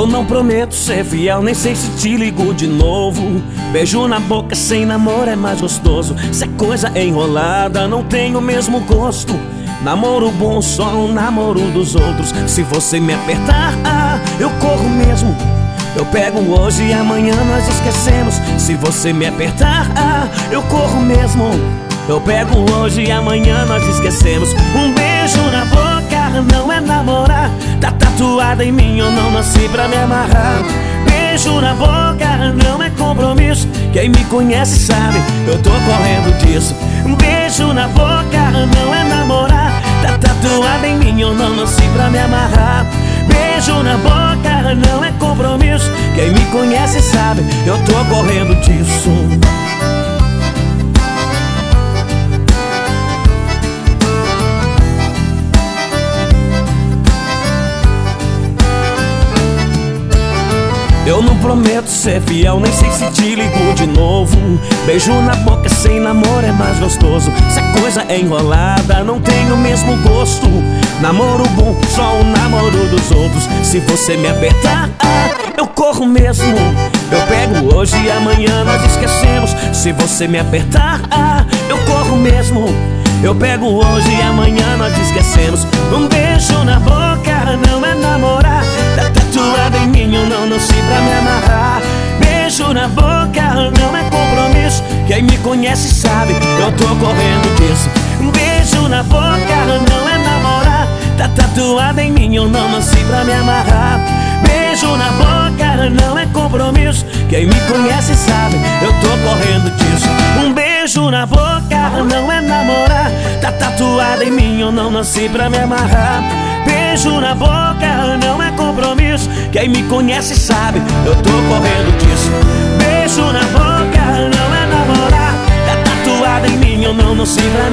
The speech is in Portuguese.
Eu não prometo ser fiel, nem sei se te ligo de novo. Beijo na boca sem namoro é mais gostoso. Se é coisa enrolada, não tem o mesmo gosto. Namoro bom, só um namoro dos outros. Se você me apertar, eu corro mesmo. Eu pego hoje e amanhã nós esquecemos. Se você me apertar, eu corro mesmo. Eu pego hoje e amanhã nós esquecemos. Um beijo na boca não é namorar. Tá tatuada em mim, eu não nasci pra me amarrar. Beijo na boca não é compromisso. Quem me conhece sabe, eu tô correndo disso. Um beijo na boca não é namorar. Tá tatuada em mim, eu não nasci pra me amarrar. Beijo na boca não é compromisso. Quem me conhece sabe, eu tô correndo disso. Eu não prometo ser fiel, nem sei se te ligo de novo. Beijo na boca sem namoro é mais gostoso. Se a coisa é enrolada, não tem o mesmo gosto. Namoro bom, só o namoro dos outros. Se você me apertar, eu corro mesmo. Eu pego hoje e amanhã nós esquecemos. Se você me apertar, eu corro mesmo. Eu pego hoje e amanhã nós esquecemos. Um beijo na boca não é namorar. Tá tatuada em mim, eu não nasci pra me amarrar. Beijo na boca não é compromisso. Quem me conhece sabe, eu tô correndo disso. Um beijo na boca não é namorar. Tá tatuada em mim, eu não nasci pra me amarrar. Beijo na boca não é compromisso. Quem me conhece sabe, eu tô correndo disso. Um beijo na boca não é namorar. Tá tatuada em mim, eu não nasci pra me amarrar. Beijo na boca não é compromisso. Quem me conhece sabe, eu tô correndo disso. Beijo na boca não é namorar. Tá tatuada em mim, eu não nasci pra